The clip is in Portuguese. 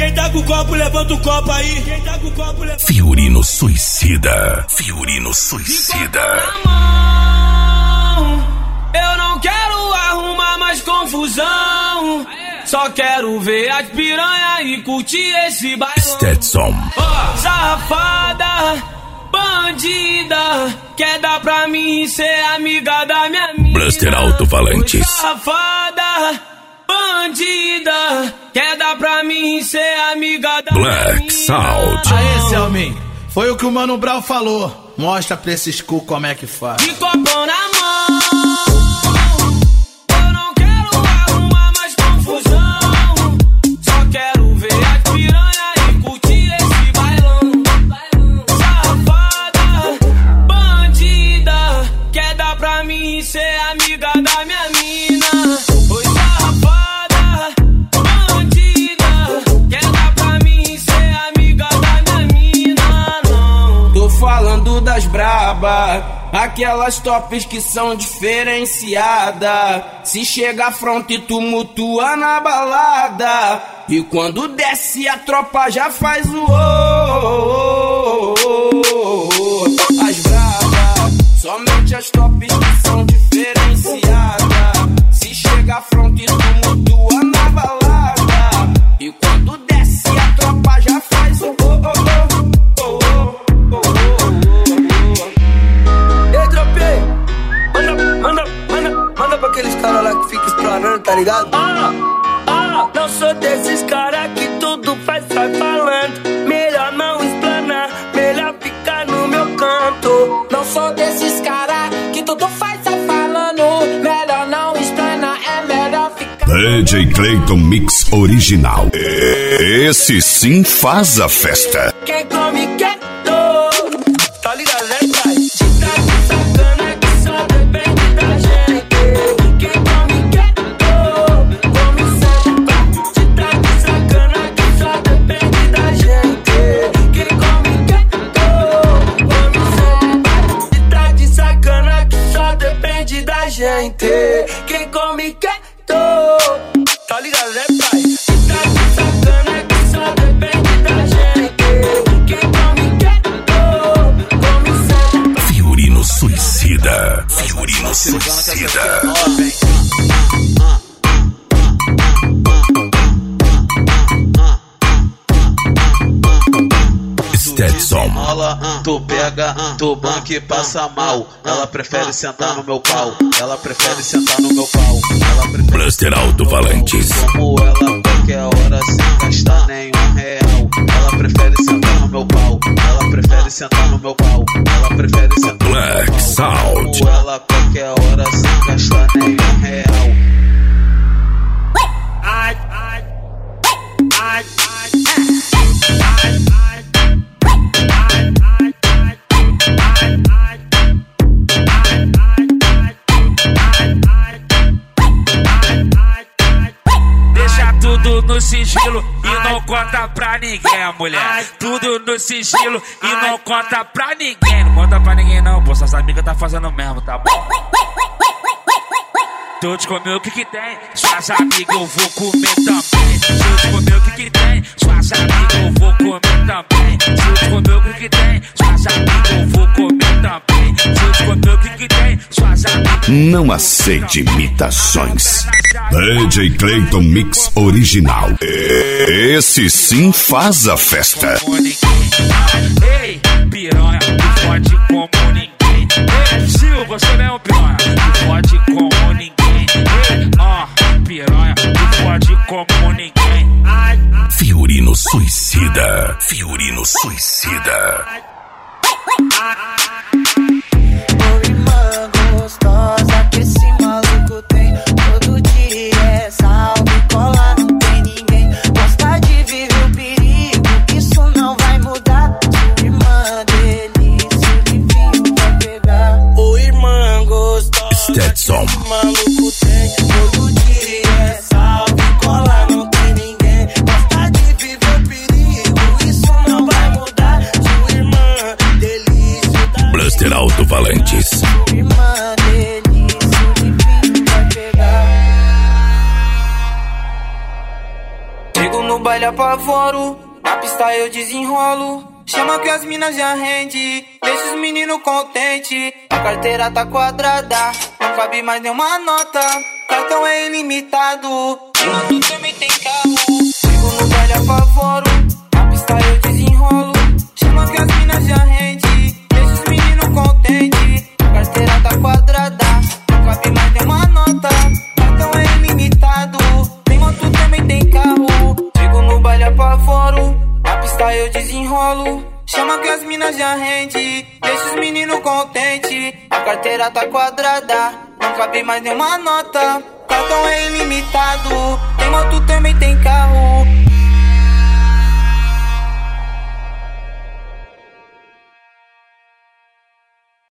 Quem tá com o copo, levanta o copo aí. Quem tá com o copo, levanta. Fiorino Suicida. Fiorino Suicida. Eu não quero arrumar mais confusão. Só quero ver as piranha e curtir esse bailão. Stetson. Safada, bandida, quer dar pra mim ser amiga da minha mina. Blaster Alto-Falantes. Safada, bandida, quer dar pra mim ser amiga da minha mina. Black Sound. Aê, Selmin, foi o que o Mano Brown falou. Mostra pra esses cu como é que faz. De copão na mão. Eu não quero arrumar mais confusão. Só quero ver as piranha e curtir esse bailão. Safada, bandida, quer dar pra mim ser amiga da minha mina. Oi, safada, bandida, quer dar pra mim ser amiga da minha mina. Não. Tô falando das braba, aquelas tops que são diferenciadas. Se chega à fronte, tumultua na balada. E quando desce a tropa já faz o As braba, somente as tops que são diferenciadas. Se chega à fronte, tumultua na balada. E quando desce a tropa já faz o Manda pra aqueles caras lá que ficam explanando, tá ligado? Não sou desses caras que tudo faz, sai falando. Melhor não explanar, melhor ficar no meu canto. Não sou desses caras que tudo faz, sai falando. Melhor não explanar, é melhor ficar. DJ Clayton Mix Original. Esse sim faz a festa. Quem come quieto, tá ligado, né, pai? De tarde sacana que só depende da gente. Quem come quieto, come sempre. De tarde sacana que só depende da gente. Quem come quieto, come sempre. De tarde sacana que só depende da gente. Quem come quieto, tá ligado, né, pai? De tarde sacana que só depende da gente. Fiorino Suicida. Fiorino Suicida. Stetson. Tu pega, tu banca e passa mal. Ela prefere sentar no meu pau. Ela prefere sentar no meu pau. Blaster Alto-Falantes. Como ela qualquer hora sem gastar nenhum real. Ela prefere sentar no meu pau. Ela prefere sentar no meu pau. Ela prefere sentar no meu pau. Black Sound. Como ela qualquer hora sem gastar nenhum real. Ai, ai, ai, ai. Deixa tudo no sigilo e não conta pra ninguém, mulher. Tudo no sigilo e não conta pra ninguém. Não conta pra ninguém não, pô, suas amigas tá fazendo mesmo, tá bom? Tu te comeu o que tem, suas amigas eu vou comer também. Tu te comeu o que tem, suas amigas eu vou comer também. Tu te comeu o que tem, suas amigas eu vou comer também. Tu te comeu o que tem, suas amigas. Não aceite imitações. DJ Clayton Mix Original. Esse sim faz a festa. Ei, piranha, tu fode como ninguém. Ei, Sil, você não é um piranha, tu fode como ninguém. Ei, piranha, tu fode como ninguém. Fiorino Suicida. Fiorino Suicida. Ô irmã gostosa que esse maluco tem. Todo dia é salve, cola, não tem ninguém. Gosta de viver o perigo, isso não vai mudar. Sua irmã delícia, ele vinho vai pegar. Ô irmã gostosa Stetson. que esse maluco tem. Todo dia é salve, cola, não tem ninguém. Gosta de viver o perigo, isso não vai mudar. Sua irmã delícia. Blaster Alto no baile apavoro, na pista eu desenrolo. Chama que as minas já rende, deixa os meninos contente. A carteira tá quadrada, não cabe mais nenhuma nota. Cartão é ilimitado, enquanto também tem carro. Chego no baile apavoro, na pista eu desenrolo. Chama que as minas já rende, deixa os meninos contente. A carteira tá quadrada, não cabe mais nenhuma nota. Cartão é ilimitado, enquanto também tem carro. Chego no baile apavoro, na pista eu desenrolo. Chama que as minas já rende, deixa os meninos contente. A carteira tá quadrada, não cabe mais nenhuma nota. Cartão é ilimitado, tem moto também tem carro.